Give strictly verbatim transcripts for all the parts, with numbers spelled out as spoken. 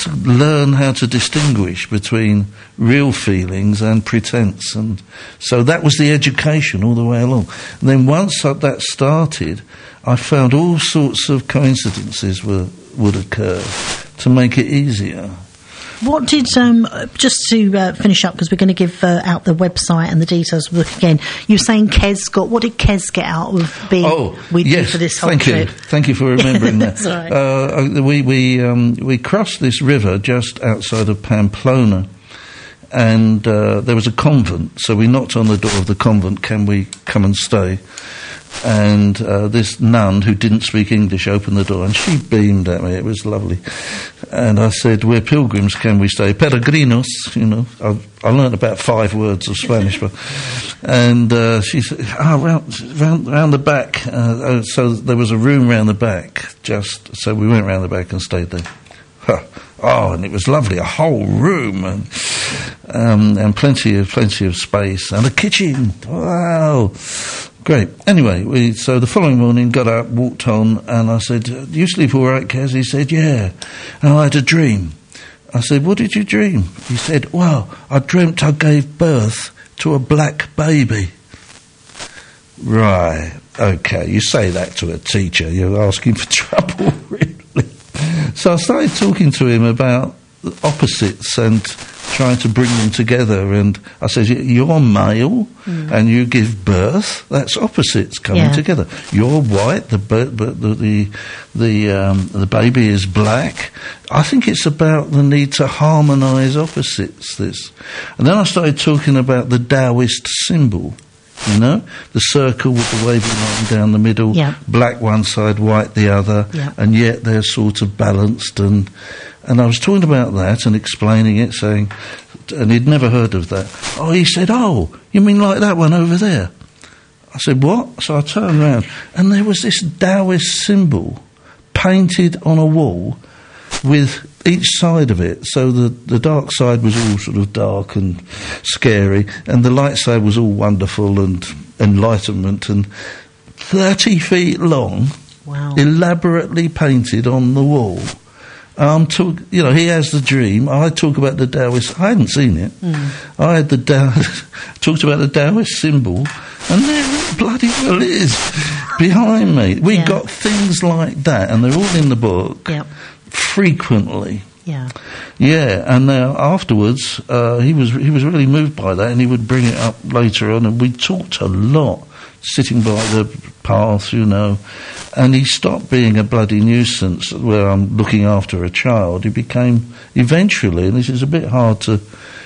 to learn how to distinguish between real feelings and pretense. And so that was the education all the way along. And then once that started, I found all sorts of coincidences were, would occur to make it easier. What did, um, just to uh, finish up, because we're going to give uh, out the website and the details of the book again, you were saying Kez got, what did Kez get out of being oh, with yes, you for this whole thank trip? You. Thank you for remembering that. That's right. Uh, we, we, um, we crossed this river just outside of Pamplona, and uh, there was a convent, so we knocked on the door of the convent, can we come and stay? And uh, this nun, who didn't speak English, opened the door, and she beamed at me. It was lovely. And I said, we're pilgrims, can we stay? Peregrinos, you know. I, I learned about five words of Spanish. But, and uh, she said, oh, round, round, round the back. Uh, so there was a room round the back, just, so we went round the back and stayed there. Huh. Oh, and it was lovely, a whole room, and um, and plenty of plenty of space, and a kitchen. Wow, great. Anyway, we so the following morning got up, walked on, and I said, "Do you sleep all right, Kez?" He said, "Yeah." And I had a dream. I said, "What did you dream?" He said, "Well, I dreamt I gave birth to a black baby." Right. Okay. You say that to a teacher, you're asking for trouble, really. So I started talking to him about opposites and trying to bring them together. And I said, you're male mm. and you give birth. That's opposites coming yeah. together. You're white, the but the the the, um, the baby is black. I think it's about the need to harmonise opposites. This, and then I started talking about the Taoist symbol. You know, the circle with the wavy line down the middle, yeah. black one side, white the other, yeah. and yet they're sort of balanced. And and I was talking about that and explaining it, saying, and he'd never heard of that. Oh, he said, oh, you mean like that one over there? I said, what? So I turned around, and there was this Taoist symbol painted on a wall with each side of it, so the, the dark side was all sort of dark and scary, and the light side was all wonderful and enlightenment, and thirty feet long, wow. elaborately painted on the wall. Um, talk, you know, he has the dream. I talk about the Taoist. I hadn't seen it. Mm. I had the Tao, talked about the Taoist symbol, and there it bloody well is behind me. We yeah. got things like that, and they're all in the book. Yep. Frequently, yeah, yeah, and now afterwards, uh, he was he was really moved by that, and he would bring it up later on, and we talked a lot, sitting by the path, you know, and he stopped being a bloody nuisance where I'm looking after a child. He became eventually, and this is a bit hard to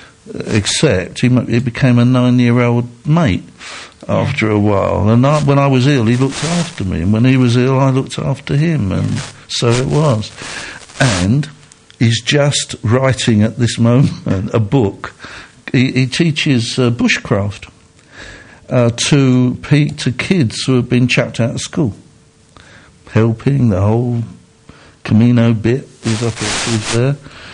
accept, he, he became a nine-year-old mate after yeah. a while, and I, when I was ill, he looked after me, and when he was ill, I looked after him, and so it was. And he's just writing at this moment a book. He, he teaches uh, bushcraft uh, to pe- to kids who have been chucked out of school. Helping, the whole Camino bit is up is there.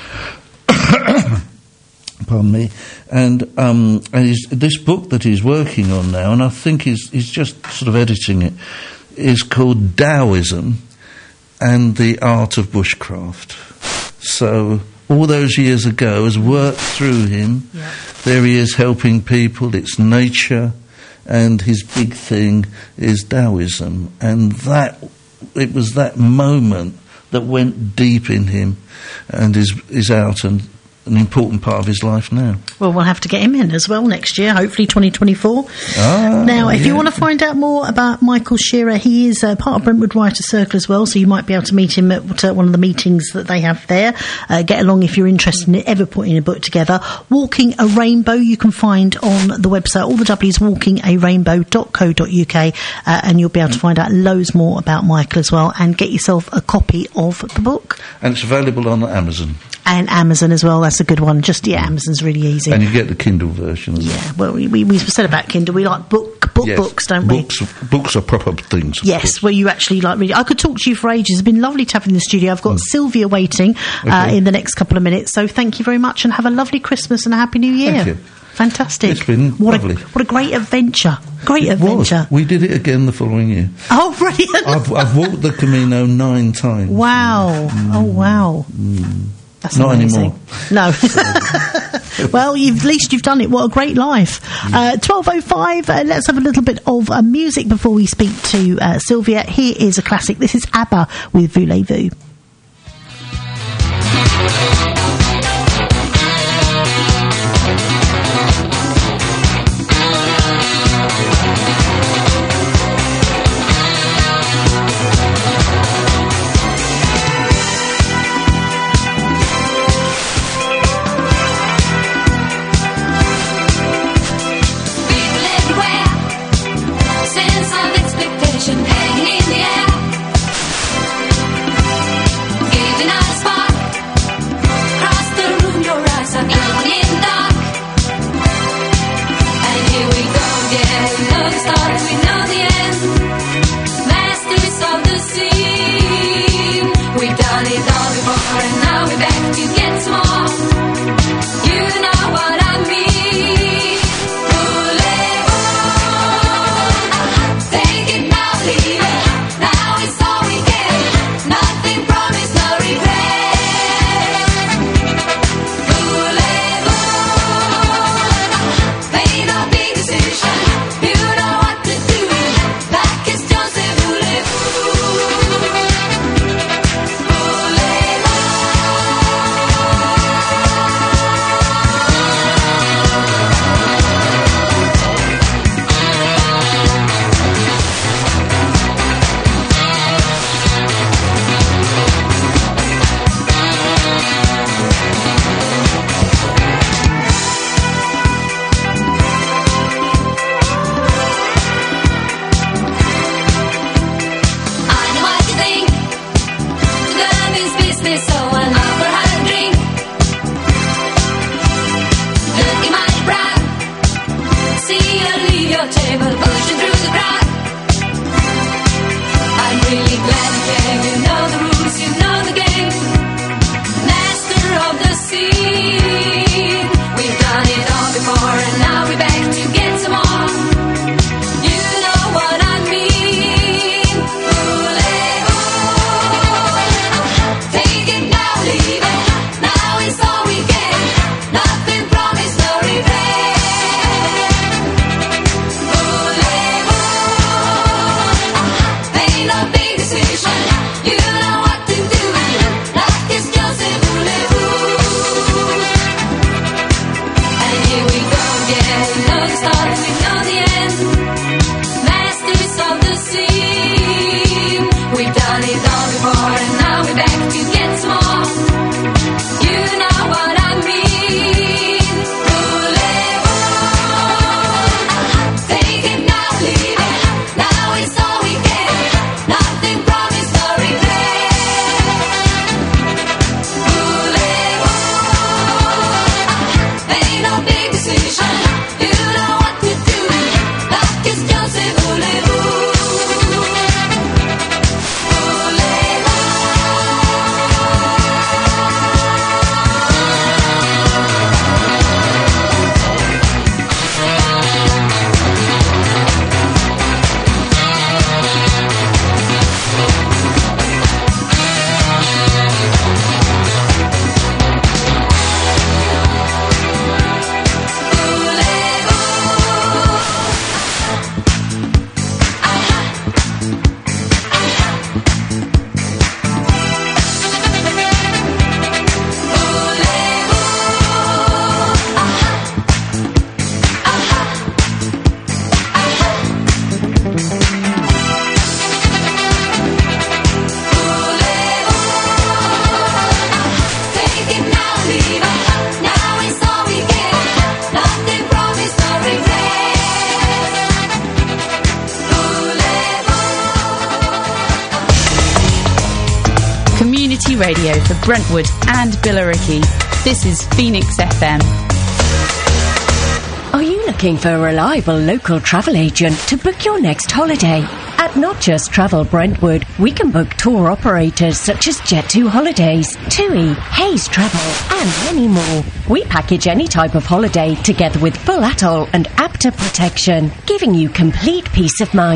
Pardon me. And, um, and he's, this book that he's working on now, and I think he's, he's just sort of editing it, is called Taoism and the Art of Bushcraft. So all those years ago has worked through him. Yeah. There he is helping people. It's nature, and his big thing is Taoism. And that it was that moment that went deep in him, and is is out and an important part of his life now. Well, we'll have to get him in as well next year, hopefully twenty twenty-four. Ah, now, if yeah. you want to find out more about Michael Shearer, he is uh, part of Brentwood Writers' Circle as well, so you might be able to meet him at uh, one of the meetings that they have there. Uh, get along if you're interested in ever putting a book together. Walking a Rainbow, you can find on the website, all the W's, walking a rainbow dot co dot uk, uh, and you'll be able to find out loads more about Michael as well, and get yourself a copy of the book. And it's available on Amazon. And Amazon as well, that's a good one. Just, yeah, Amazon's really easy. And you get the Kindle version as well. Yeah, well, we, we, we said about Kindle, we like book book yes. books, don't books, we? Books are proper things. Yes, where you actually like reading. I could talk to you for ages. It's been lovely to have you in the studio. I've got mm. Sylvia waiting uh, okay. in the next couple of minutes. So thank you very much, and have a lovely Christmas and a Happy New Year. Thank you. Fantastic. It's been what lovely. A, what a great adventure. Great it adventure. Was. We did it again the following year. Oh, brilliant. I've, I've walked the Camino nine times. Wow. Mm. Oh, wow. Mm. That's Not amazing. anymore. No. Well, you've, at least you've done it. What a great life. Uh, twelve oh five, uh, let's have a little bit of uh, music before we speak to uh, Sylvia. Here is a classic. This is ABBA with Voulez-Vous. Radio for Brentwood and Billericay. This is Phoenix F M. Are you looking for a reliable local travel agent to book your next holiday? At Not Just Travel Brentwood, we can book tour operators such as Jet two Holidays, TUI, Hayes Travel, and many more. We package any type of holiday together with full atoll and A P T A protection, giving you complete peace of mind.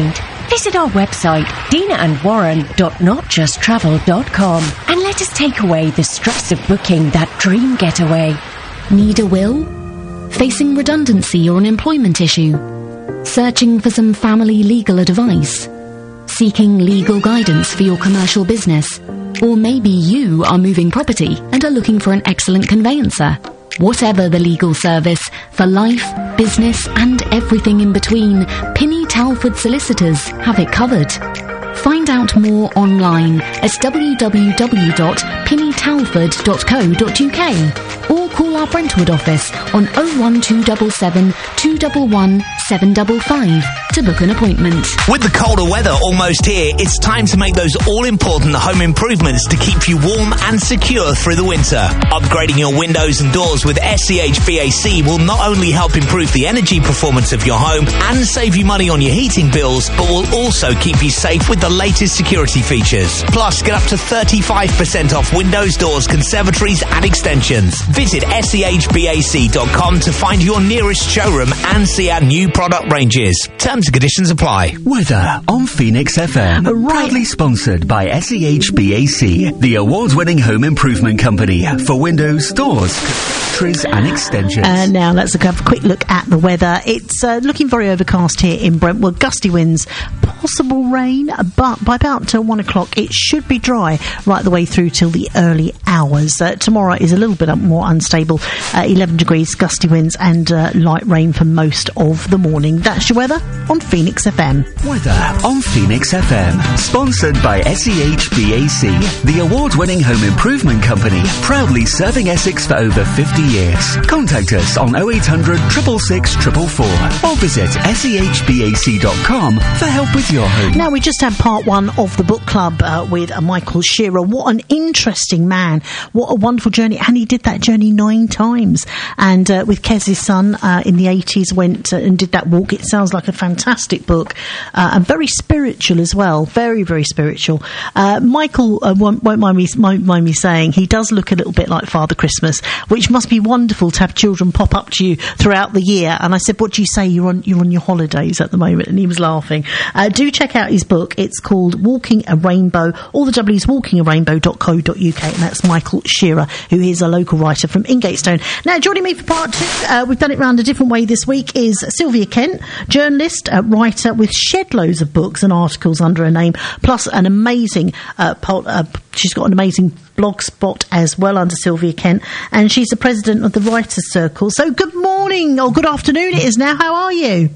Visit our website, dina and warren dot not just travel dot com, and let us take away the stress of booking that dream getaway. Need a will? Facing redundancy or an employment issue? Searching for some family legal advice? Seeking legal guidance for your commercial business? Or maybe you are moving property and are looking for an excellent conveyancer. Whatever the legal service, for life, business and everything in between, Pinny Talford Solicitors have it covered. Find out more online at w w w dot pinny talford dot co dot u k or call our Brentwood office on oh one two seven seven, two one one, seven five five to book an appointment. With the colder weather almost here, it's time to make those all-important home improvements to keep you warm and secure through the winter. Upgrading your windows and doors with S C H B A C will not only help improve the energy performance of your home and save you money on your heating bills, but will also keep you safe with the latest security features. Plus, get up to thirty-five percent off windows, doors, conservatories and extensions. Visit S C H B A C dot com to find your nearest showroom and see our new product ranges. Terms and conditions apply. Weather on Phoenix F M. Right. Proudly sponsored by S C H B A C, the award-winning home improvement company for windows, doors, conservatories and extensions. Uh, now let's have a quick look at the weather. It's uh, looking very overcast here in Brentwood. Gusty winds, possible rain, but by about uh, one o'clock it should be dry right the way through till the early hours. Uh, tomorrow is a little bit more unstable. Uh, eleven degrees, gusty winds and uh, light rain for most of the morning. That's your weather on Phoenix F M. Weather on Phoenix F M. Sponsored by S C H B A C, the award-winning home improvement company, proudly serving Essex for over fifty years. Contact us on oh eight hundred, six six six, four four four or visit S C H B A C dot com for help with your home. Now, we just had part one of the book club uh, with uh, Michael Shearer. What an interesting man. What a wonderful journey. And he did that journey nine times. And uh, with Kez's son uh, in the eighties, went uh, and did that walk. It sounds like a fantastic book uh, and very spiritual as well. Very, very spiritual. Uh, Michael uh, won't, won't mind, me, won't mind me saying he does look a little bit like Father Christmas, which must be wonderful to have children pop up to you throughout the year. And I said, what do you say? You're on, you're on your holidays at the moment. And he was laughing. Uh, do check out his book. It's called Walking a Rainbow. All the W is walking a rainbow dot co dot u k. And that's Michael Shearer, who is a local writer from Ingatestone. Now, joining me for part two, uh, we've done it round a different way this week, is Sylvia Kent, journalist, uh, writer with shed loads of books and articles under her name, plus an amazing, uh, pol- uh, she's got an amazing blog spot as well under Sylvia Kent, and she's the president of the Writers' Circle. So good morning, or good afternoon it is now. How are you?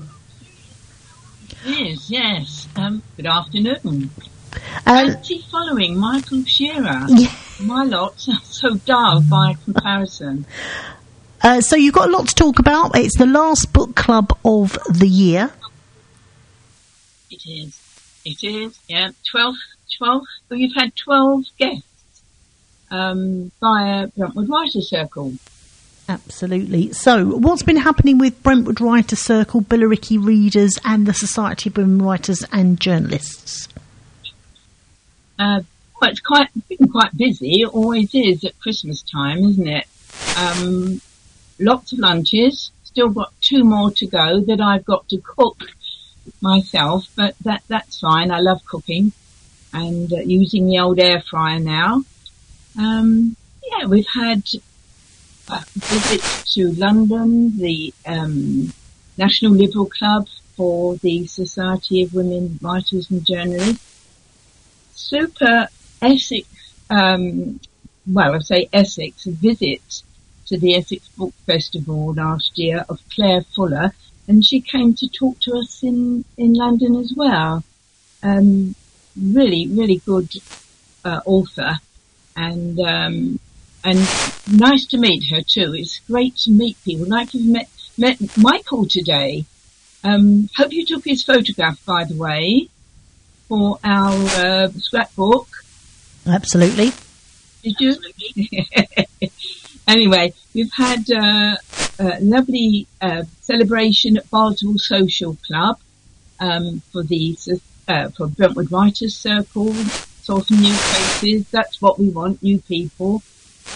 Yes, yes. Um, good afternoon. Uh, Fancy following Michael Shearer. Yeah. My lot sounds so dull by comparison. Uh, so you've got a lot to talk about. It's the last book club of the year. It is. It is, yeah. Twelve, twelve. Well, you've had twelve guests um, via Brentwood Writers' Circle. Absolutely. So, what's been happening with Brentwood Writers' Circle, Billericay Readers and the Society of Women Writers and Journalists? Uh, well, it's quite, been quite busy. It always is at Christmas time, isn't it? Um, lots of lunches. Still got two more to go that I've got to cook myself, but that that's fine. I love cooking and uh, using the old air fryer now. Um, yeah, we've had uh, visits to London, the um, National Liberal Club for the Society of Women Writers and Journalists. Super Essex, um, well, I say Essex, a visit to the Essex Book Festival last year of Claire Fuller, and she came to talk to us in, in London as well. Um, really, really good uh, author, and um, and nice to meet her too. It's great to meet people. Like you've met, met Michael today. Um, hope you took his photograph, by the way, for our uh, scrapbook. Absolutely. Did you? Anyway, we've had uh, a lovely uh, celebration at Barnstable Social Club um, for the uh, for Brentwood Writers' Circle. Saw some new faces. That's what we want, new people.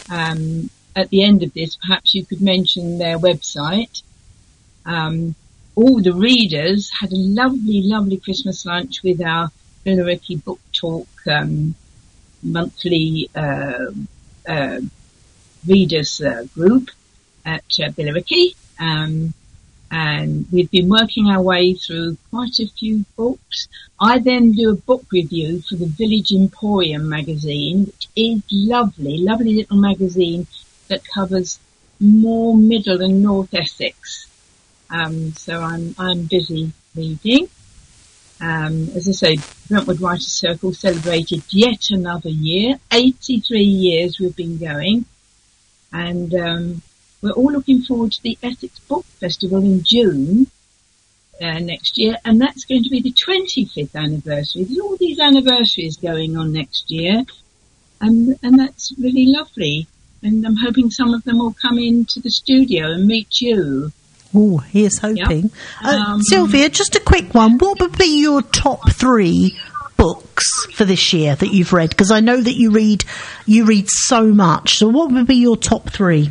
Um, at the end of this, perhaps you could mention their website. Um, all the readers had a lovely, lovely Christmas lunch with our Billericay Book Talk um, monthly uh, uh, readers uh, group at uh, Billericay. Um, and we've been working our way through quite a few books. I then do a book review for the Village Emporium magazine, which is lovely, lovely little magazine that covers more Middle and North Essex. Um, so I'm I'm busy reading. Um, as I say, Brentwood Writers Circle celebrated yet another year. eighty-three years we've been going, and um, we're all looking forward to the Essex Book Festival in June uh, next year, and that's going to be the twenty-fifth anniversary. There's all these anniversaries going on next year, and and that's really lovely. And I'm hoping some of them will come into the studio and meet you. Oh, here's hoping. Yep. Uh, Um, Sylvia, just a quick one. What would be your top three books for this year that you've read? Because I know that you read you read so much. So what would be your top three?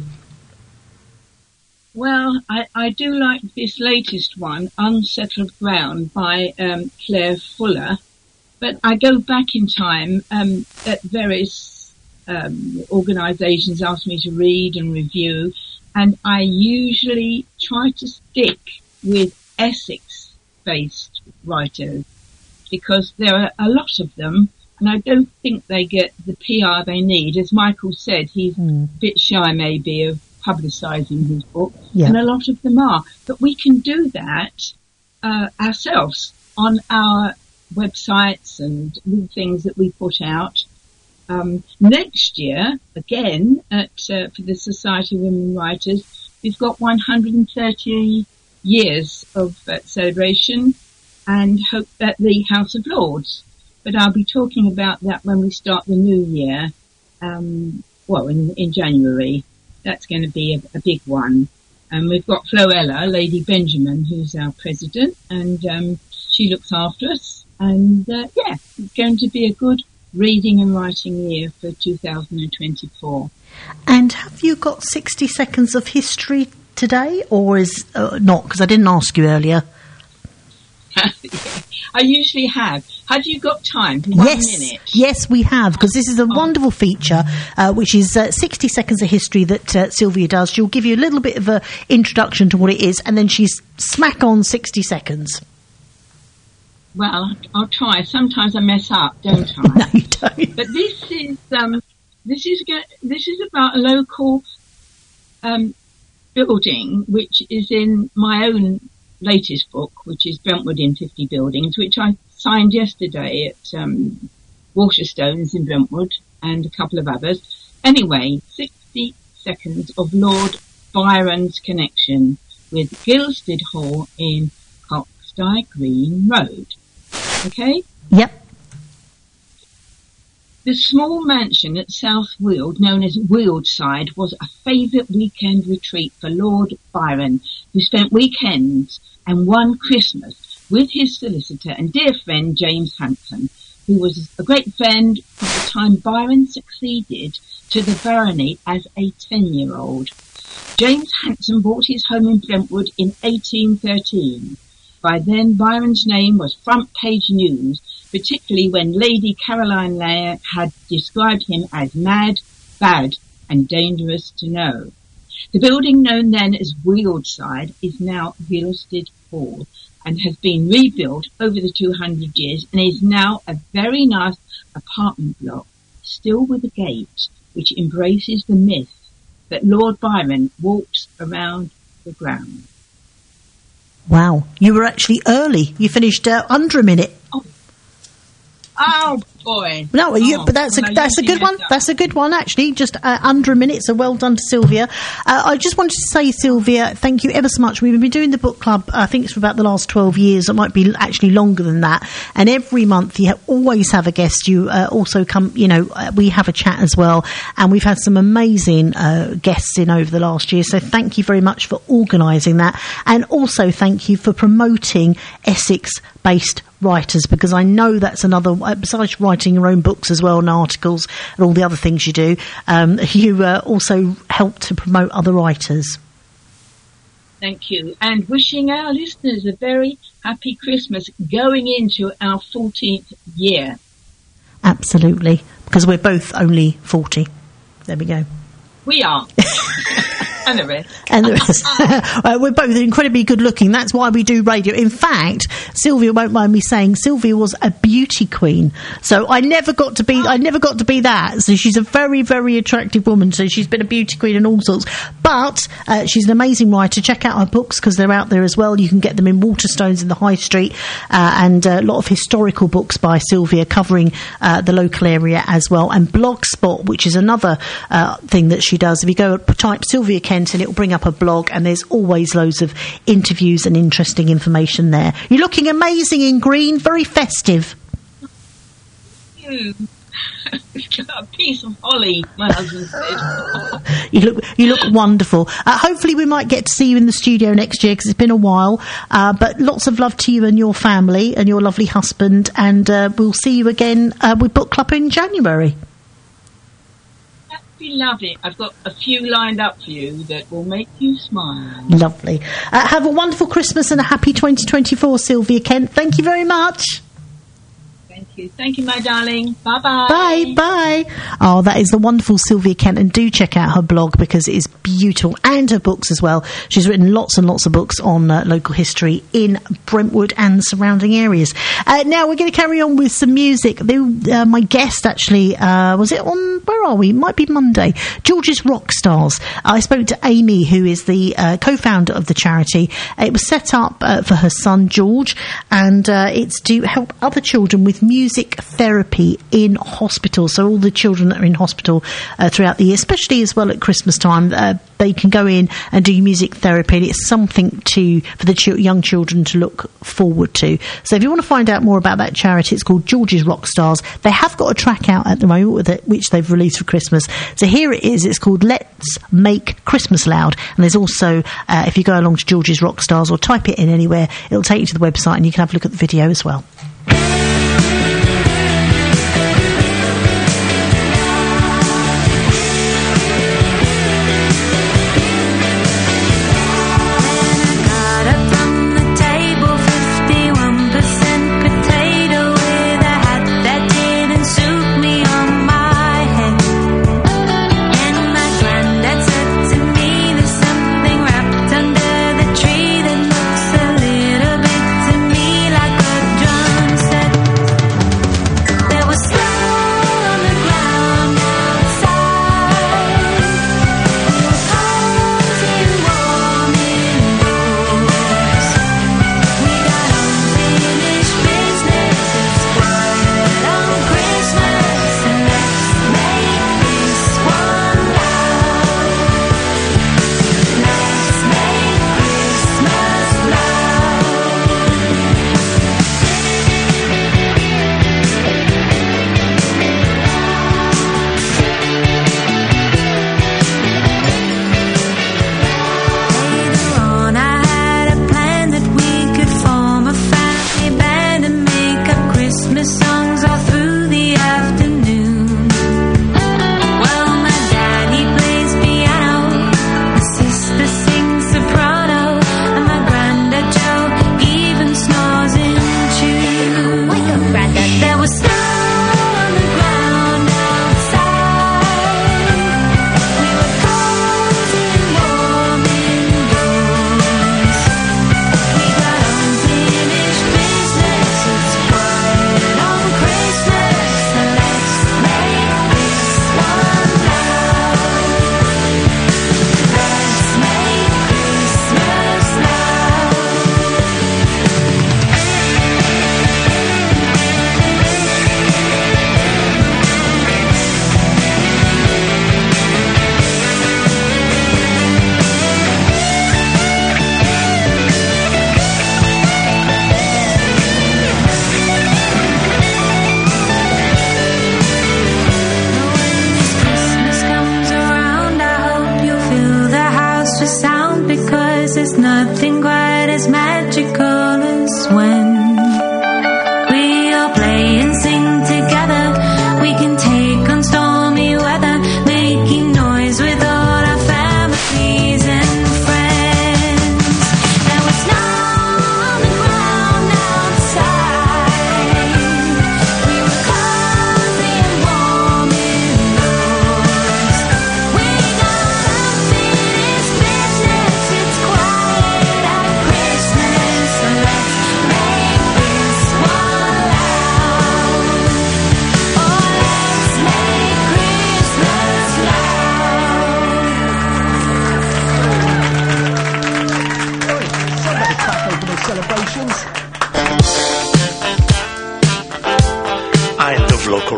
Well, I, I do like this latest one, Unsettled Ground by um, Claire Fuller. But I go back in time um, at various um, organisations ask me to read and review, and I usually try to stick with Essex-based writers because there are a lot of them, and I don't think they get the P R they need. As Michael said, he's mm. a bit shy maybe of publicising his book, yeah. and a lot of them are. But we can do that uh, ourselves on our websites and the things that we put out. Um, next year, again, at uh, for the Society of Women Writers, we've got one hundred thirty years of uh, celebration and hope at the House of Lords. But I'll be talking about that when we start the new year, um, well, in, in January. That's going to be a, a big one. And we've got Floella, Lady Benjamin, who's our president, and um, she looks after us. And, uh, yeah, it's going to be a good reading and writing year for two thousand twenty-four. And have you got sixty seconds of history today, or is uh, not? Because I didn't ask you earlier. I usually have. Have you got time? One yes, minute. Yes, we have, because this is a wonderful feature, uh, which is uh, sixty seconds of history that uh, Sylvia does. She'll give you a little bit of an introduction to what it is, and then she's smack on sixty seconds. Well, I'll try. Sometimes I mess up, don't I? No, you don't. But this is um, this is this is about a local um, building, which is in my own latest book, which is Brentwood in fifty Buildings, which I signed yesterday at um, Waterstones in Brentwood and a couple of others. Anyway, sixty seconds of Lord Byron's connection with Gilstead Hall in Coxdye Green Road. Okay? Yep. The small mansion at South Weald, known as Wealdside, was a favourite weekend retreat for Lord Byron, who spent weekends and one Christmas with his solicitor and dear friend James Hanson, who was a great friend from the time Byron succeeded to the barony as a ten-year-old. James Hanson bought his home in Brentwood in eighteen thirteen. By then, Byron's name was front-page news, particularly when Lady Caroline Layer had described him as mad, bad, and dangerous to know. The building known then as Wealdside is now Gilstead Hall and has been rebuilt over the two hundred years and is now a very nice apartment block, still with a gate, which embraces the myth that Lord Byron walks around the ground. Wow, you were actually early. You finished uh, under a minute. Oh, oh boy! No, you, oh, but that's a well, that's a good one. Up. That's a good one, actually. Just uh, under a minute, so well done to Sylvia. Uh, I just wanted to say, Sylvia, thank you ever so much. We've been doing the book club. I think it's for about the last twelve years. It might be actually longer than that. And every month, you have, always have a guest. You uh, also come. You know, uh, we have a chat as well, and we've had some amazing uh, guests in over the last year. So thank you very much for organising that, and also thank you for promoting Essex-based writers, because I know that's another, besides writing your own books as well and articles and all the other things you do, um, you uh, also help to promote other writers. Thank you. And wishing our listeners a very happy Christmas going into our fourteenth year. Absolutely. Because we're both only forty. There we go. We are. And the rest. And the rest. uh, we're both incredibly good looking. That's why we do radio. In fact, Sylvia won't mind me saying Sylvia was a beauty queen. So I never got to be, I never got to be that. So she's a very, very attractive woman. So she's been a beauty queen and all sorts. But uh, she's an amazing writer. Check out her books because they're out there as well. You can get them in Waterstones in the High Street, uh, and a lot of historical books by Sylvia covering uh, the local area as well. And Blogspot, which is another uh, thing that she does. If you go type Sylvia Kent, and it will bring up a blog, and there's always loads of interviews and interesting information there. You're looking amazing in green, very festive. Mm. A piece of holly, my husband said. you look you look wonderful. Uh, hopefully we might get to see you in the studio next year because it's been a while, uh, but lots of love to you and your family and your lovely husband, and uh, we'll see you again uh, with Book Club in January. Be lovely. I've got a few lined up for you that will make you smile. Lovely. Uh, have a wonderful Christmas and a happy twenty twenty-four, Sylvia Kent. Thank you very much. Thank you. Thank you, my darling. Bye-bye. Bye, bye. Oh, that is the wonderful Sylvia Kent, and do check out her blog because it is beautiful, and her books as well. She's written lots and lots of books on uh, local history in Brentwood and surrounding areas. Uh, now we're going to carry on with some music. They, uh, my guest actually, uh, was it on, where are we? It might be Monday. George's Rock Stars. I spoke to Amy, who is the uh, co-founder of the charity. It was set up uh, for her son, George, and uh, it's to help other children with music therapy in hospital. So all the children that are in hospital uh, throughout the year, especially as well at Christmas time, uh, they can go in and do music therapy, and it's something to for the ch- young children to look forward to. So if you want to find out more about that charity, it's called George's Rock Stars. They have got a track out at the moment with it, which they've released for Christmas. So here it is. It's called Let's Make Christmas Loud. And there's also, uh, if you go along to George's Rock Stars or type it in anywhere, it'll take you to the website and you can have a look at the video as well. Under the tree that looks a little bit to me like a drum.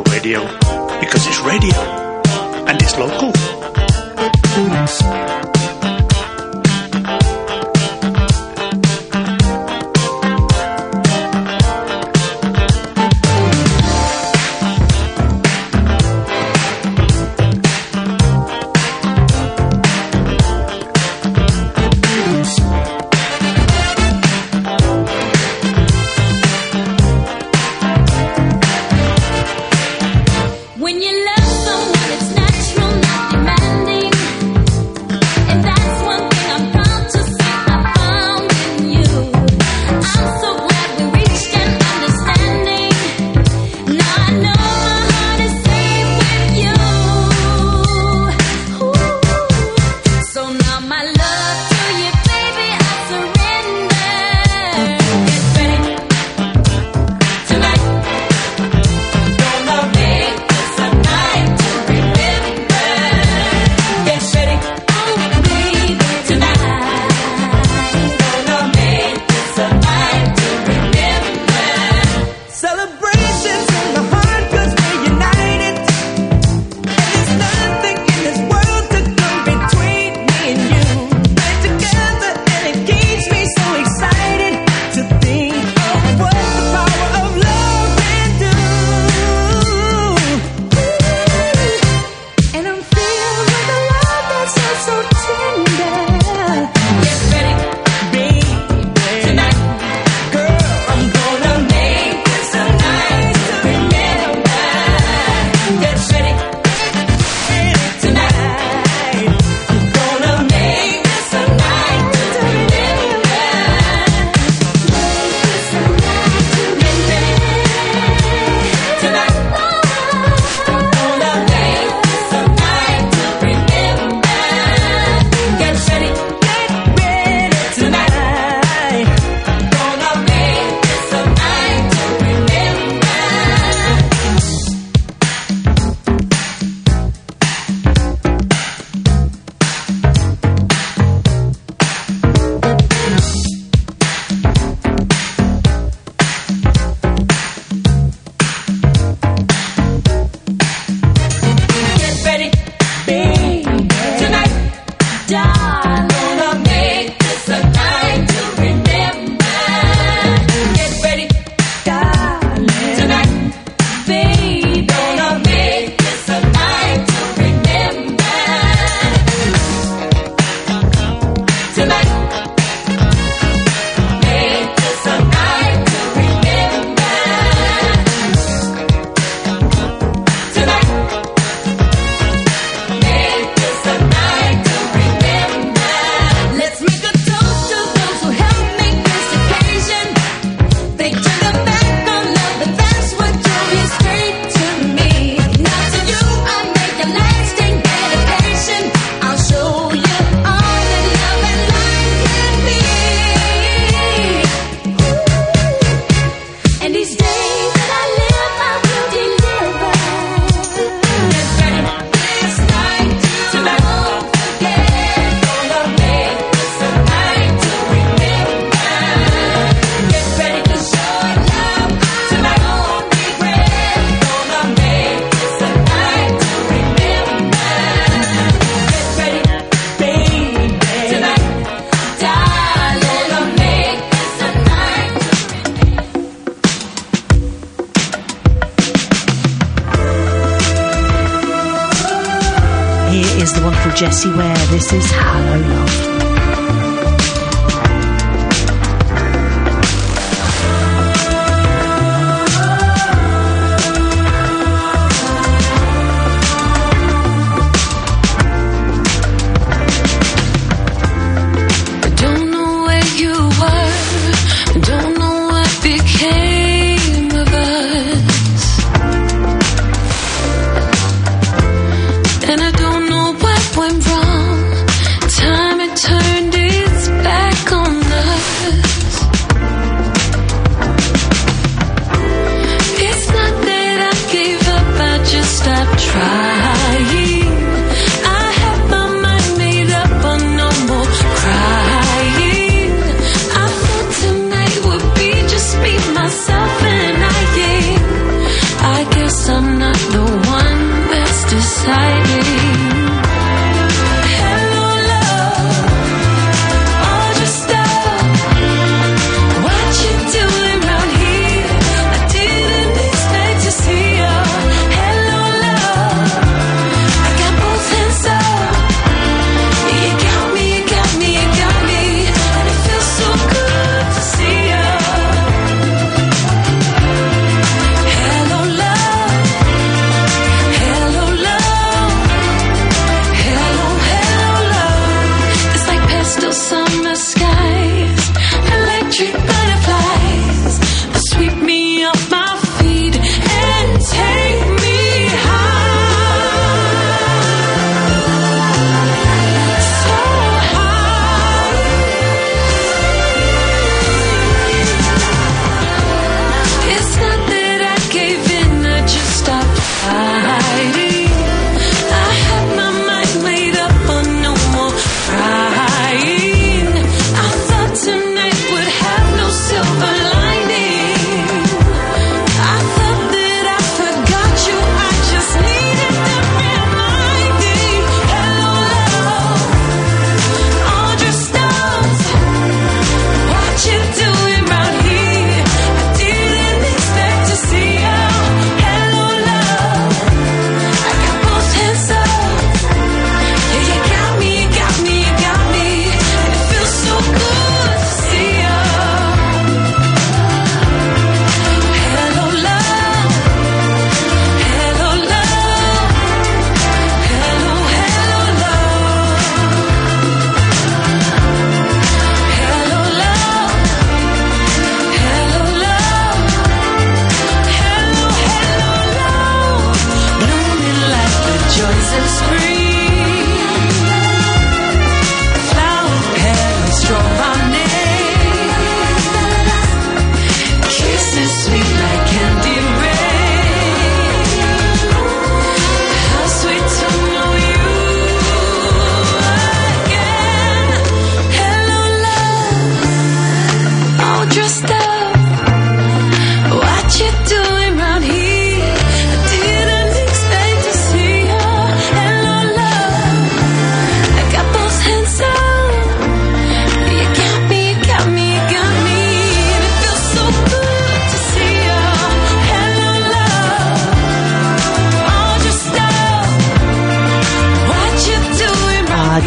radio, because it's radio and it's local. When you love someone, it's natural, not demanding. is the wonderful Jessie Ware. This is Hello Love. Turn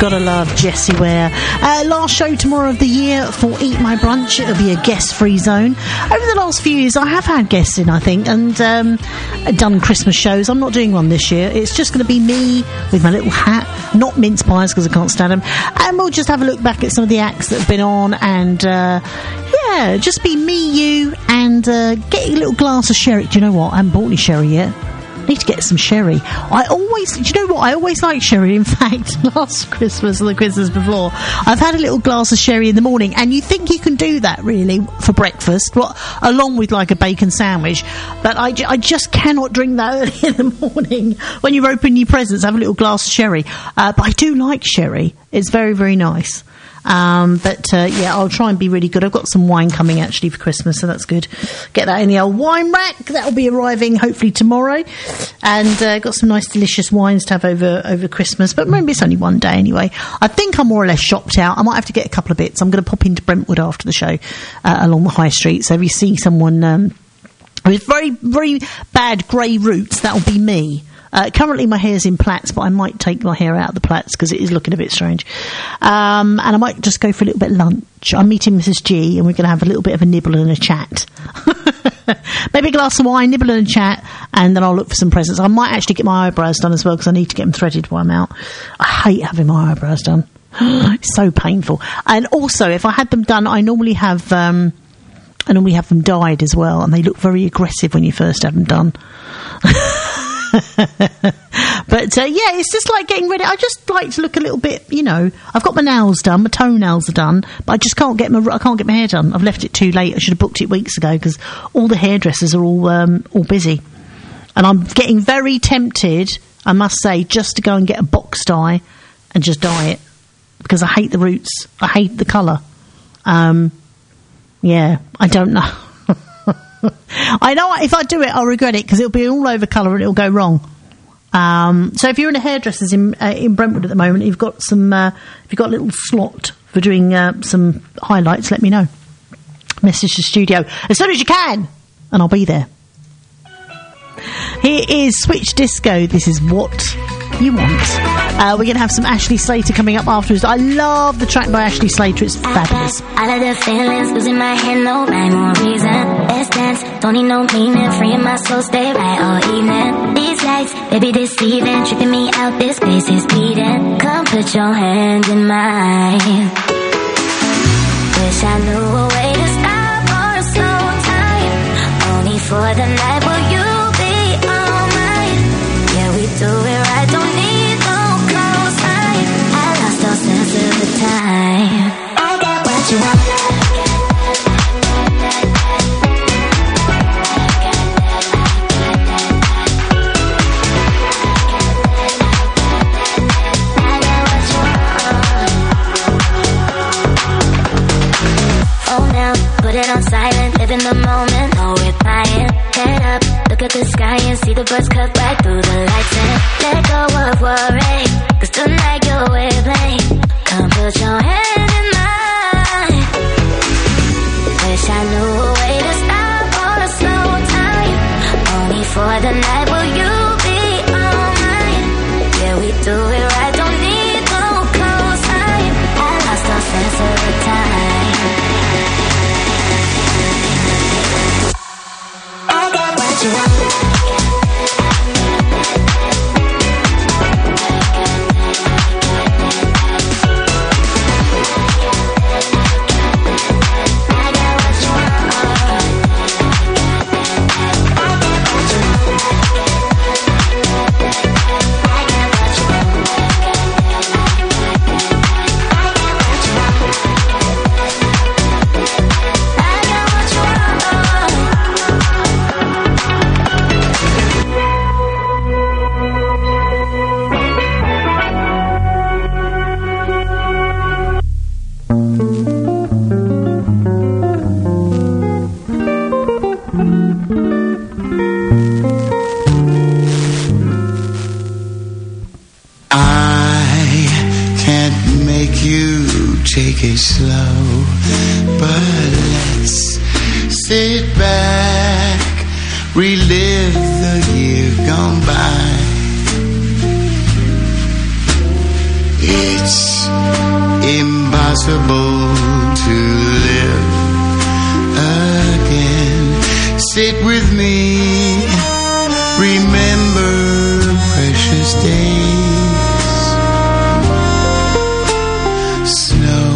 Gotta love Jessie Ware. Uh, last show tomorrow of the year for Eat My Brunch. It'll be a guest-free zone. Over the last few years, I have had guests in, I think, and um, done Christmas shows. I'm not doing one this year. It's just going to be me with my little hat, not mince pies because I can't stand them, and we'll just have a look back at some of the acts that have been on, and uh, yeah, just be me, you, and uh, get a little glass of sherry. Do you know what? I haven't bought any sherry yet. Need to get some sherry. I always, do you know what? I always like sherry. In fact, last Christmas or the Christmas before, I've had a little glass of sherry in the morning, and you think you can do that really for breakfast, what, along with like a bacon sandwich, but I, I just cannot drink that early in the morning. When you open your presents, have a little glass of sherry. Uh, but I do like sherry. It's very, very nice. Um, but uh, yeah, I'll try and be really good. I've got some wine coming actually for Christmas, so that's good. Get that in the old wine rack. That'll be arriving hopefully tomorrow, and uh, got some nice delicious wines to have over over Christmas. But maybe it's only one day anyway. I think I'm more or less shopped out. I might have to get a couple of bits. I'm going to pop into Brentwood after the show uh, along the high street. So if you see someone um, with very very bad grey roots, that'll be me. Uh, currently my hair's in plaits, but I might take my hair out of the plaits because it is looking a bit strange. Um, and I might just go for a little bit of lunch. I'm meeting Missus G, and we're going to have a little bit of a nibble and a chat. Maybe a glass of wine, nibble and a chat, and then I'll look for some presents. I might actually get my eyebrows done as well because I need to get them threaded while I'm out. I hate having my eyebrows done. It's so painful. And also, if I had them done, I normally have... Um, I normally have them dyed as well, and they look very aggressive when you first have them done. But uh, yeah, it's just like getting ready. I just like to look a little bit, you know. I've got my nails done, my toenails are done, but I just can't get my I can't get my hair done. I've left it too late. I should have booked it weeks ago because all the hairdressers are all um, all busy, and I'm getting very tempted, I must say, just to go and get a box dye and just dye it because I hate the roots. I hate the colour. Um, yeah, I don't know. I know if I do it, I'll regret it because it'll be all over colour and it'll go wrong. Um, so if you're in a hairdresser's in uh, in Brentwood at the moment, you've got some, uh, if you've got a little slot for doing uh, some highlights, let me know. Message the studio as soon as you can, and I'll be there. Here is Switch Disco. This is What You Want. Uh, we're going to have some Ashley Slater coming up afterwards. I love the track by Ashley Slater. It's fabulous. All of the feelings losing my head, no rhyme or reason. Let's dance, don't need no meaning. Freeing my soul, stay right all evening. These lights, baby deceiving, tripping me out. This place is bleeding. Come put your hand in mine. Wish I knew a way to stop or slow time. Only for the night, will you be all mine? Yeah, we do it right, don't need no close eye. I lost all sense of the time. I got what you want. Put it on silent, live in the moment, no replying. Head up, look at the sky and see the birds cut right through the lights. And let go of worry, cause tonight you're wavelength. Come put your hand in mine. Wish I knew a way to stop or to slow time. Only for the night, will you be all mine? Yeah, we do it right, don't need no close time. I lost all sense of the time. You want. Take it slow, but let's sit back, relive the year gone by. It's impossible to live again. Sit with me, remember precious days. Snow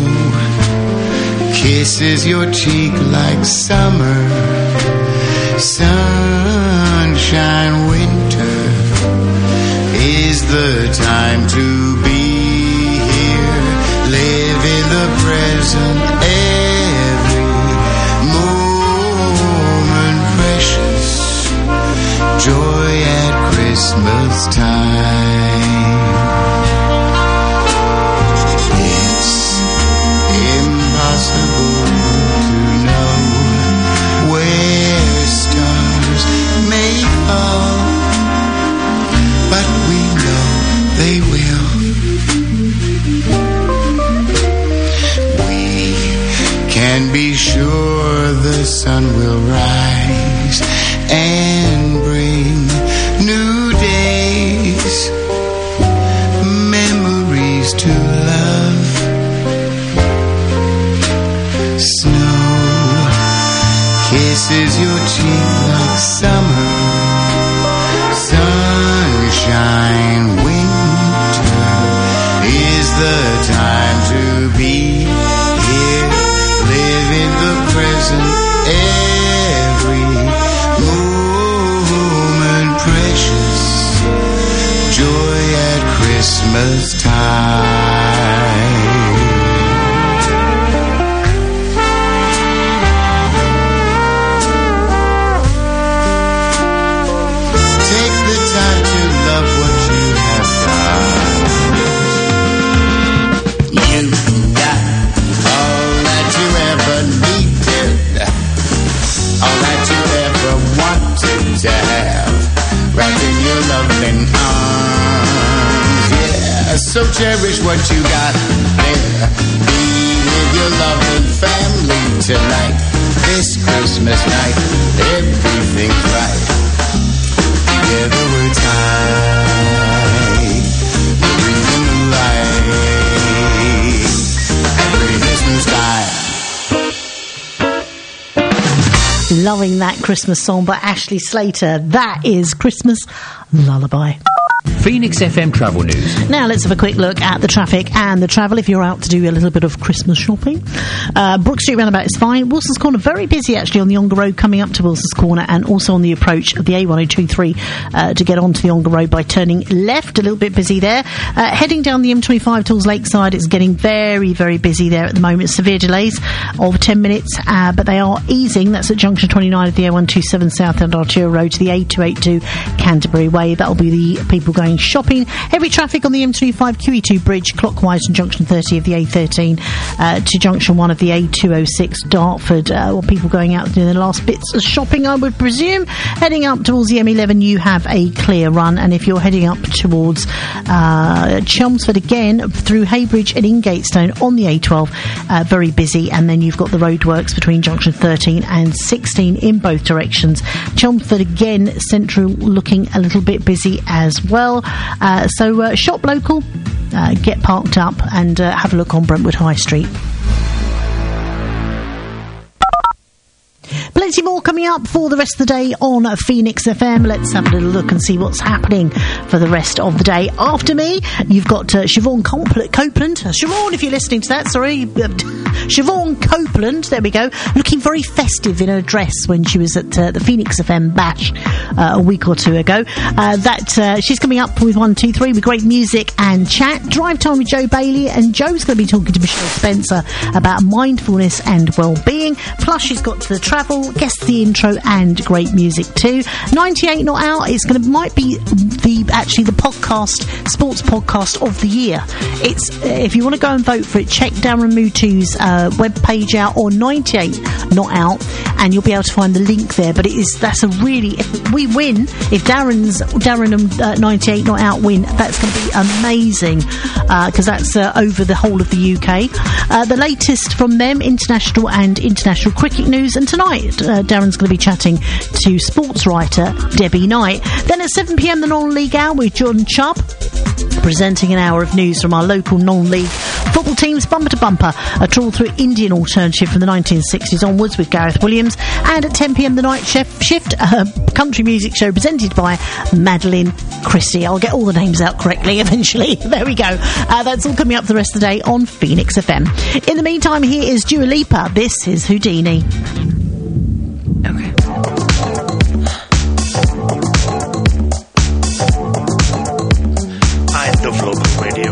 kisses your cheek like summer. Sunshine, winter is the time to be here. Live in the present, every moment precious. Joy at Christmas time. It's impossible to know where stars may fall, but we know they will. We can be sure the sun will rise and bring new days, memories to love. Snow kisses your cheek like summer. Sunshine, winter is the time to be here. Live in the present, every moment precious. Joy at Christmas time. Take the time to love what you have done. You got all that you ever needed, all that you ever wanted to have, wrapped in your loving arms. Yeah, so cherish what you got there. Be with your loving family tonight. This Christmas night, everything's right. Together we're tied. We're in the light. Every Christmas time. Loving that Christmas song by Ashley Slater. That is Christmas Lullaby. Phoenix F M Travel News. Now let's have a quick look at the traffic and the travel if you're out to do a little bit of Christmas shopping. Uh, Brook Street roundabout is fine. Wilson's Corner, very busy actually on the Ongar Road coming up to Wilson's Corner, and also on the approach of the A one oh two three uh, to get onto the Ongar Road by turning left. A little bit busy there. Uh, heading down the M twenty-five towards Lakeside, it's getting very, very busy there at the moment. Severe delays of ten minutes, uh, but they are easing. That's at junction twenty-nine of the A one twenty-seven Southend Artura Road to the A two eighty-two Canterbury Way. That'll be the people going shopping. Heavy traffic on the M twenty-five Q E two bridge clockwise from junction thirty of the A thirteen uh, to junction one of the A two oh six Dartford. Uh, or people going out doing their last bits of shopping, I would presume. Heading up towards the M eleven, you have a clear run, and if you're heading up towards uh, Chelmsford again through Heybridge and Ingatestone on the A twelve, uh, very busy, and then you've got the roadworks between junction thirteen and sixteen in both directions. Chelmsford again central looking a little bit busy as well. Uh, so uh, shop local, uh, get parked up, and uh, have a look on Brentwood High Street. Plenty more coming up for the rest of the day on Phoenix F M. Let's have a little look and see what's happening for the rest of the day. After me, you've got uh, Siobhan Copl- Copeland. Uh, Siobhan, if you're listening to that, sorry. Uh, Siobhan Copeland, there we go, looking very festive in her dress when she was at uh, the Phoenix F M Bash uh, a week or two ago. Uh, that uh, she's coming up with one, two, three with great music and chat. Drive time with Joe Bailey, and Joe's going to be talking to Michelle Spencer about mindfulness and well-being. Plus, she's got the travel, guess the intro, and great music too. ninety-eight Not Out. It's going to might be the actually the podcast, sports podcast of the year. It's uh, if you want to go and vote for it, check Darren Mutu's uh, web page out, or ninety-eight Not Out, and you'll be able to find the link there. But it is that's a really if we win, if Darren's Darren and uh, ninety-eight Not Out win, that's going to be amazing because uh, that's uh, over the whole of the U K. Uh, the latest from them, international and international cricket news, and tonight uh, Darren's going to be chatting to sports writer Debbie Knight. Then at seven p m the non-league hour with John Chubb. presenting an hour of news from our local non-league football teams, bumper to bumper, a trawl through Indian alternative from the nineteen sixties onwards with Gareth Williams, and at ten p m the night chef shift, a country music show presented by Madeline Christie. I'll get all the names out correctly eventually. There we go. Uh, that's all coming up for the rest of the day on Phoenix F M. In the meantime, here is Dua Lipa. This is Houdini. Okay. I love local radio.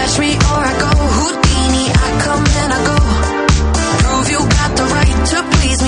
Please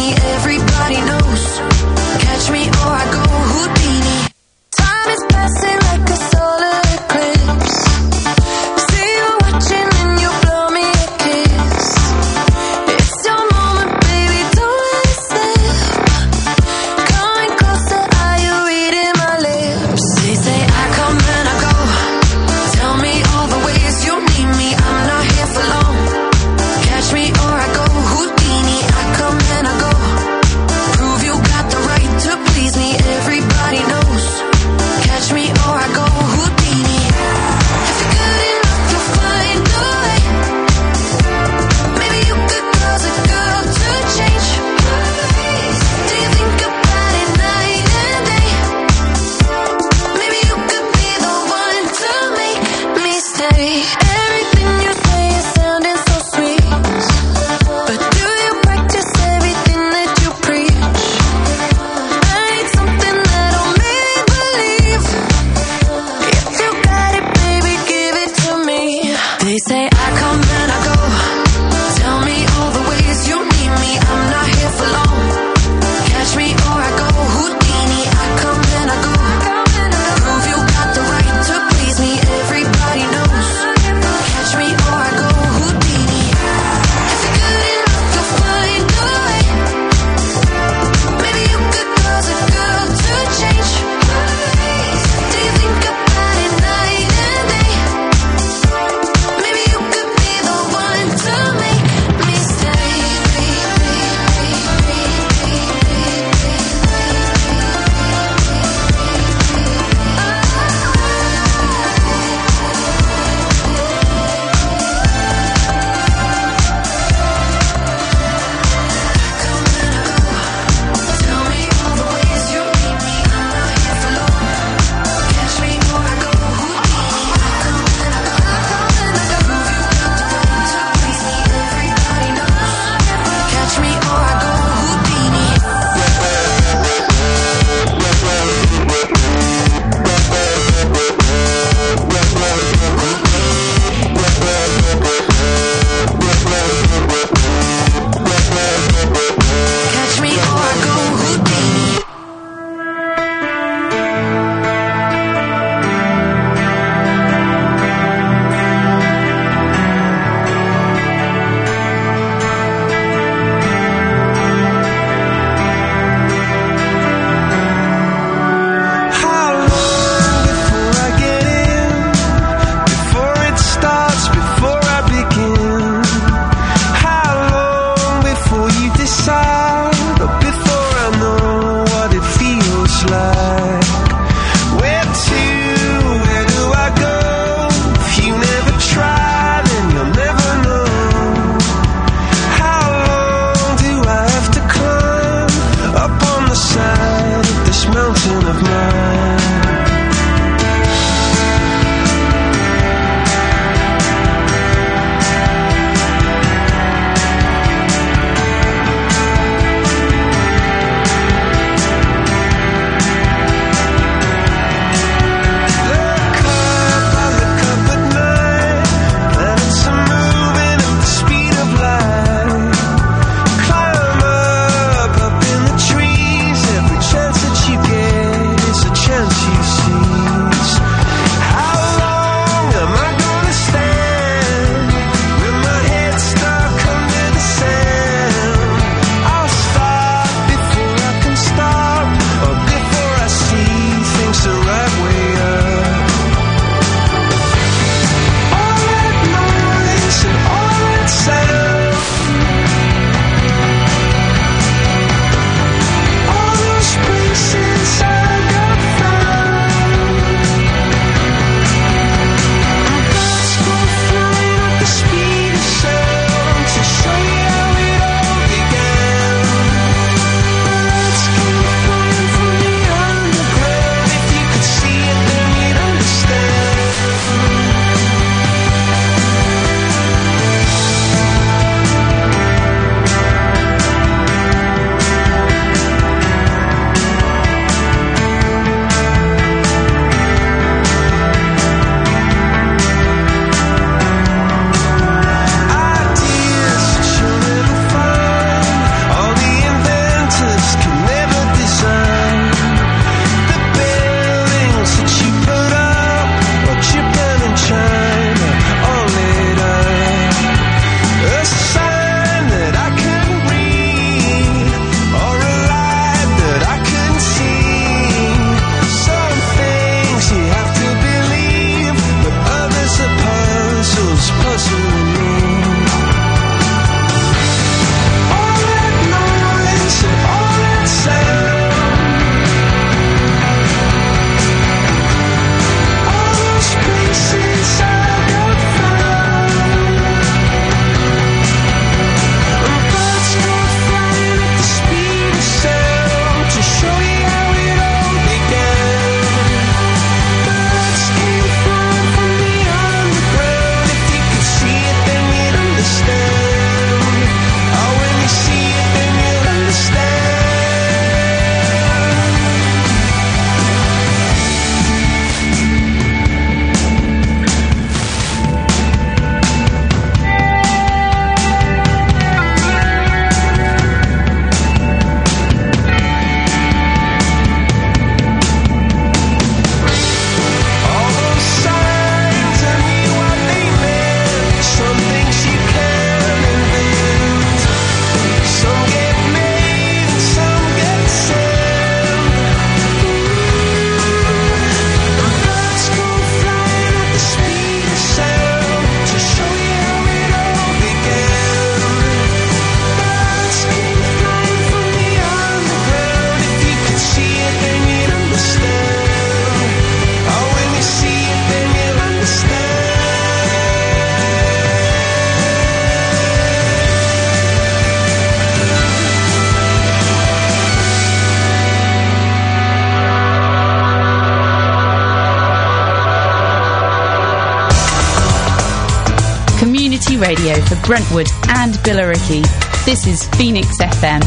radio for Brentwood and Billericay. This is Phoenix F M.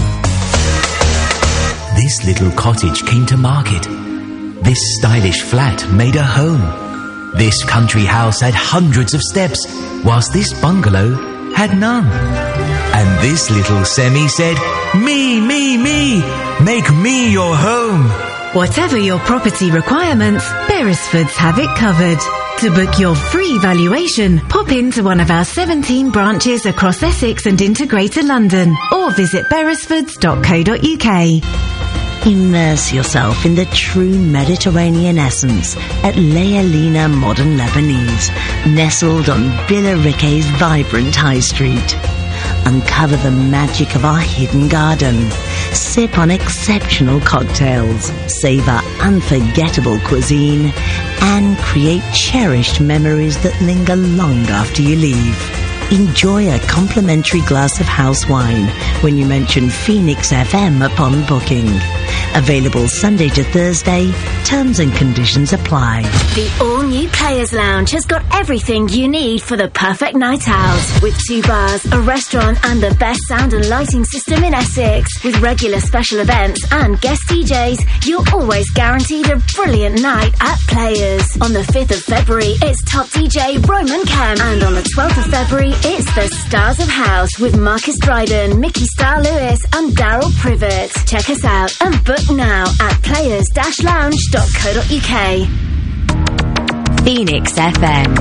This little cottage came to market. This stylish flat made a home. This country house had hundreds of steps, whilst this bungalow had none. And this little semi said, "Me, me, me, make me your home." Whatever your property requirements, Beresfords have it covered. To book your free valuation, pop into one of our seventeen branches across Essex and into Greater London, or visit beresfords dot co dot uk. Immerse yourself in the true Mediterranean essence at Lealina Modern Lebanese, nestled on Billericay's vibrant high street. Uncover the magic of our hidden garden. Sip on exceptional cocktails, savour unforgettable cuisine, and create cherished memories that linger long after you leave. Enjoy a complimentary glass of house wine when you mention Phoenix F M upon booking. Available Sunday to Thursday. Terms and conditions apply. The all-new Players Lounge has got everything you need for the perfect night out. With two bars, a restaurant and the best sound and lighting system in Essex. With regular special events and guest D Js, you're always guaranteed a brilliant night at Players. On the fifth of February, it's top D J Roman Kemp. And on the twelfth of February, it's the Stars of House with Marcus Dryden, Mickey Star Lewis and Daryl Privet. Check us out and book now at players dash lounge dot co dot uk. Phoenix F M.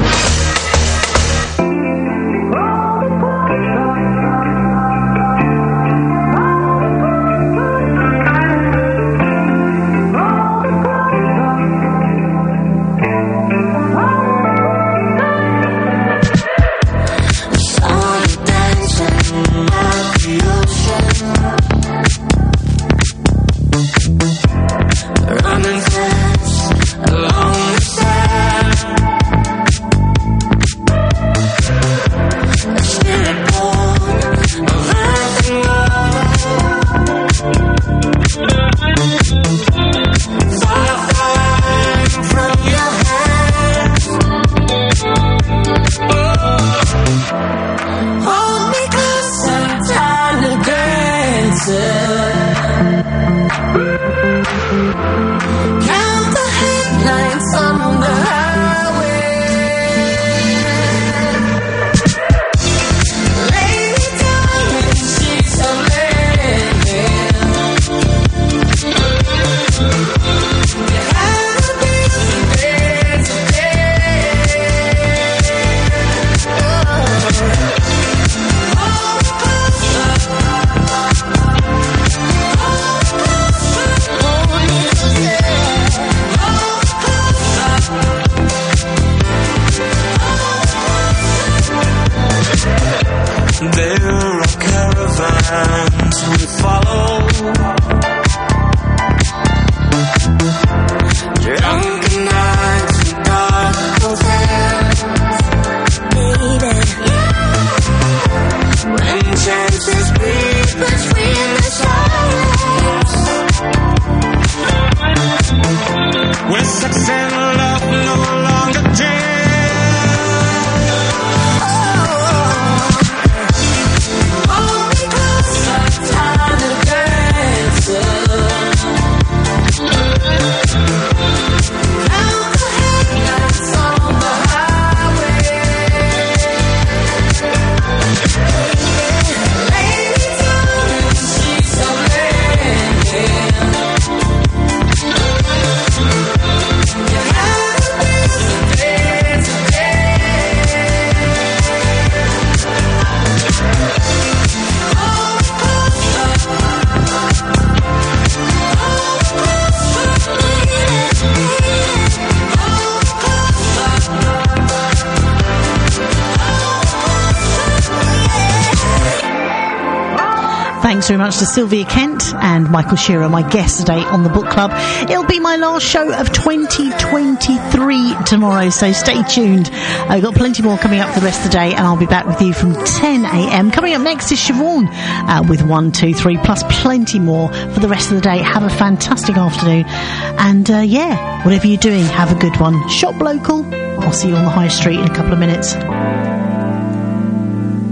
Thanks very much to Sylvia Kent and Michael Shearer, my guest today on the Book Club. It'll be my last show of twenty twenty-three tomorrow, so stay tuned. I've got plenty more coming up for the rest of the day, and I'll be back with you from ten a.m. Coming up next is Siobhan uh, with one, two, three, plus plenty more for the rest of the day. Have a fantastic afternoon, and uh, yeah, whatever you're doing, have a good one. Shop local. I'll see you on the high street in a couple of minutes.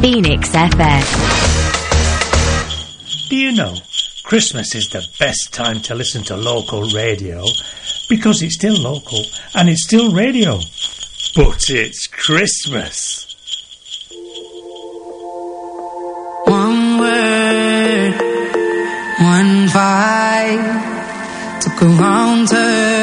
Phoenix F M. Do you know, Christmas is the best time to listen to local radio because it's still local and it's still radio. But it's Christmas. One word, one vibe, took a wrong turn.